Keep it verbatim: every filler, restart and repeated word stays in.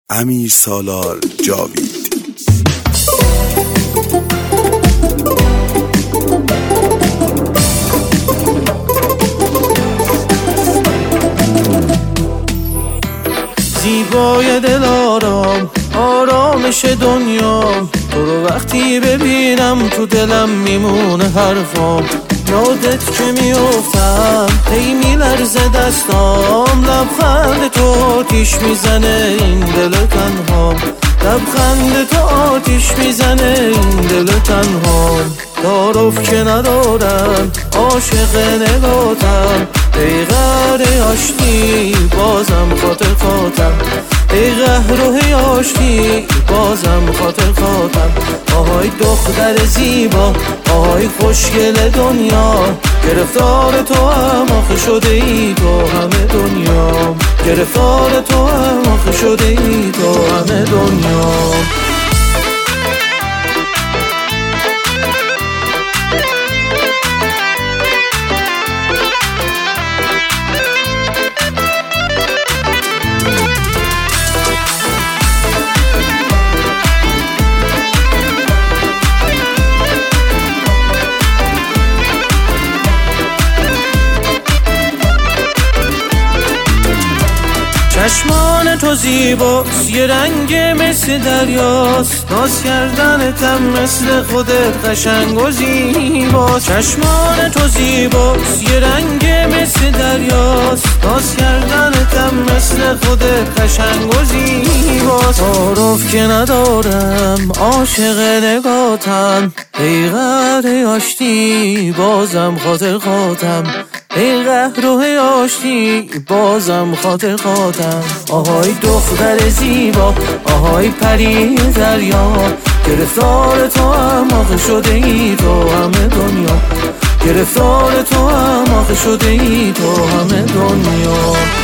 امیر سالار جاوید. زیبای دل آرام، آرامش دنیا، تو رو وقتی ببینم تو دلم میمونه حرفام. یادت که میافتم هی میلرزه دستام، لبخند تو آتیش میزنه این دل تنها، لبخند تو آتیش میزنه این دل تنها. تعارف که ندارم عاشق نگاتم، ای قهر آشتی بازم خاطر خاطم، ای قهر و آشتی بازم خاطر خاطم. آهای دختر زیبا، آهای خوشگل دنیا، گرفتار تو هم آخه شده ای تو همه دنیا، گرفتار تو هم آخه شده ای تو همه دنیا. چشمان تو زیباست، یه رنگ مثل دریاست، ناز کردنتم مثل خودت قشنگ و زیباست. چشمان تو زیباست، یه رنگ مثل دریاست، ناز کردنتم مثل خودت قشنگ و زیباست. تعارف که ندارم عاشق نگاتم، ای قهر آشتی بازم خاطر خاطم، ای قهر و آشتی بازم خاطر خاطم. آهای دختر زیبا، آهای پری دریا، گرفتار تو هم آخه شده ای تو همه دنیا، گرفتار تو هم آخه شده ای تو همه دنیا.